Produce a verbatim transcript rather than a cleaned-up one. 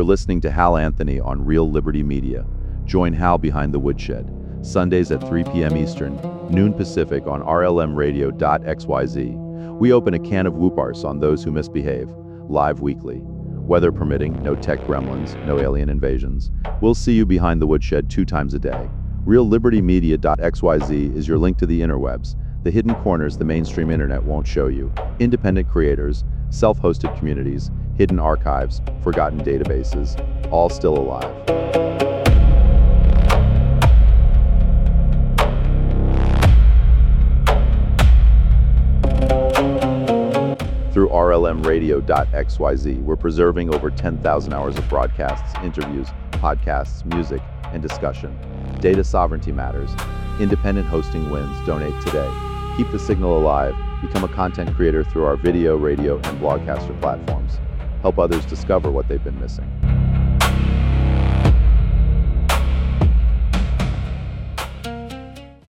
listening to Hal Anthony on Real Liberty Media. Join Hal behind the woodshed, Sundays at three p m Eastern, noon Pacific on R L M radio dot x y z. We open a can of whoop arse on those who misbehave, live weekly. Weather permitting, no tech gremlins, no alien invasions. We'll see you behind the woodshed two times a day. Real Liberty Media dot x y z is your link to the interwebs, the hidden corners the mainstream internet won't show you. Independent creators, self-hosted communities, hidden archives, forgotten databases, all still alive. Through R L M radio dot x y z, we're preserving over ten thousand hours of broadcasts, interviews, podcasts, music, and discussion. Data sovereignty matters. Independent hosting wins. Donate today. Keep the signal alive. Become a content creator through our video, radio, and blogcaster platforms. Help others discover what they've been missing.